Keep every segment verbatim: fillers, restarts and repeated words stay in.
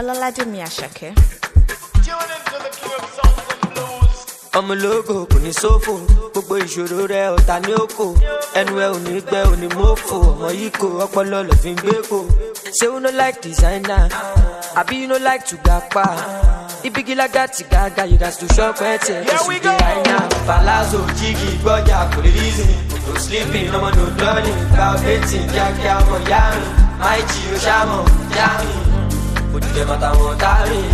Olalademi Ashake. I'm a logo, kò ní sófò, gbogbo ìṣòro rẹ̀ ọ̀tá ní òkò, ẹnu ẹ ò ní gbẹ ò ní mọ́fò, ọmọ yìí kò ọpọlọ lọ fi ń gbé kò. Say you no like designer, àbí you no like to gapa. Ibigi like that gaga, you got to shop at it. Here we go. Right now, Palazzo, Jiggy, Boya, for the reason. No sleeping, no more, no learning. About betting, Jack, Yamo, Yami. My Gio, Shamo, Yami. Put them at a montari.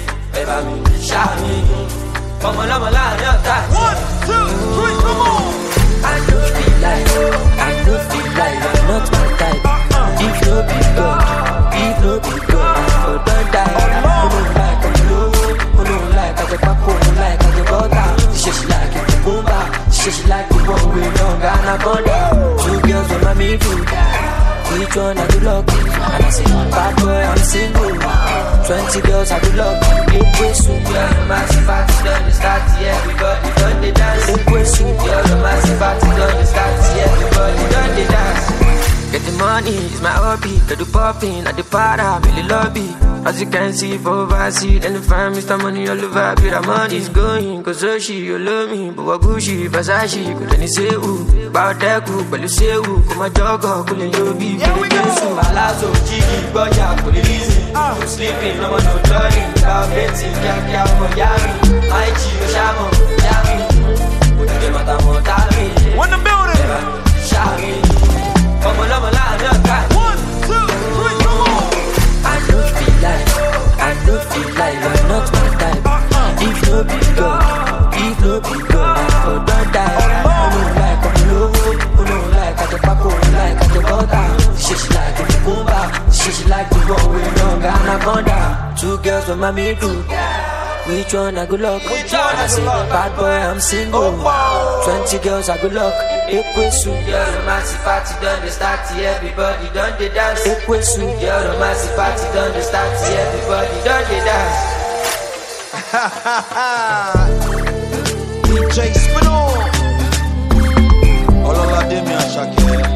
Eva me, Shami. Come on, I'm a line, you're tight. One, two, three, come on. I don't feel like, I don't feel like I'm not my type. If no be God, if no be God, I don't die. Oh, no, like I'm low, oh, no, like I'm a papo, like I'm a butter. She she like it, the bomba. She she like the one we don't got a conda. Two girls on my me too. Which one I do lucky? And I say, bad boy, I'm single. Twenty girls I do lucky. Eight ways to girl, the massive party done the start, yeah, everybody done the dance. Eight ways to girl, the massive party done the start, yeah, everybody done the dance. Get the money, it's my hobby. Get the popping, at the para, really lobby. As you can see, for overseas, and the fam, Mister Money all over. Be the money's going, cause so she, you love me. But what Gucci, Versace, could any say who? About that group, but you say who? Come my jogger, could you be? Here we go. Palazzo, Jiggy, Boya, for the reason. No sleeping, no more, no learning. About betting, Jack, Yamo, Yami. My Gio, Shamo, Yami. Put them at a montari. When the building. Shami. Come on, I'm a line, you're tight. One, two, three, come on. I don't feel like, I don't feel like you're not my type. If no be God, if no be God, I don't die. Oh no, like I'm low, oh no, like I'm the papo, like I'm the butter. She she like the bomba, she she like the one we don't got a conda. Two girls with my me too. Which one I good luck? Which one I I say, bad boy, I'm single. Oh, wow. Twenty girls I good luck. Ekwesu, girl, the massive party done the start, everybody done the dance. Ekwesu, girl, the massive party done the start, everybody done the dance. D J Spinall. Olalademi Ashake.